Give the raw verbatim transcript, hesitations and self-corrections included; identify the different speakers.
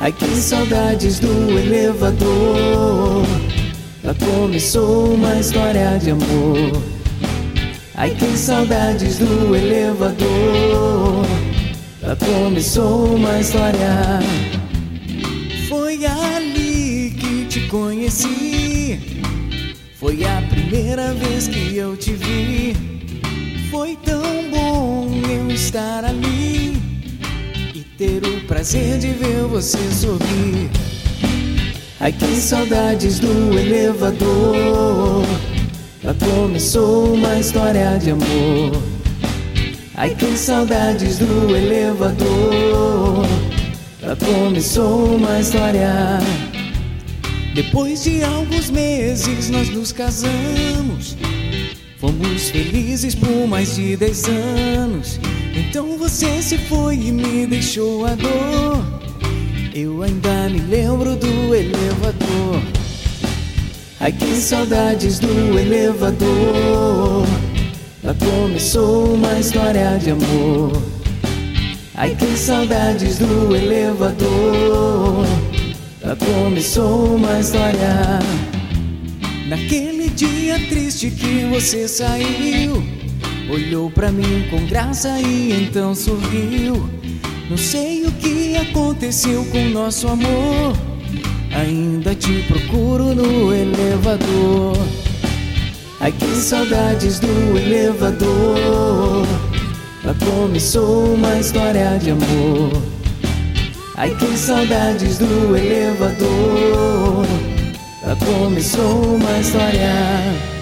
Speaker 1: Ai, que saudades do elevador. Lá começou uma história de amor. Ai, que saudades do elevador. Lá começou uma história. Foi ali que te conheci. Foi a primeira vez que eu te vi. Foi tão bom eu estar ali e ter o prazer de ver você sorrir. Ai, que saudades do elevador. Lá começou uma história de amor. Ai, que saudades do elevador. Lá começou uma história. Depois de alguns meses nós nos casamos. Fomos felizes por mais de dez anos. Então você se foi e me deixou a dor. Eu ainda me lembro do elevador. Ai, que saudades do elevador. Lá começou uma história de amor. Ai, que saudades do elevador. Lá começou uma história. Naquele dia triste que você saiu, olhou pra mim com graça e então sorriu. Não sei o que aconteceu com nosso amor. Ainda te procuro no elevador. Ai, que saudades do elevador. Lá começou uma história de amor. Ai, que saudades do elevador. Lá começou uma história.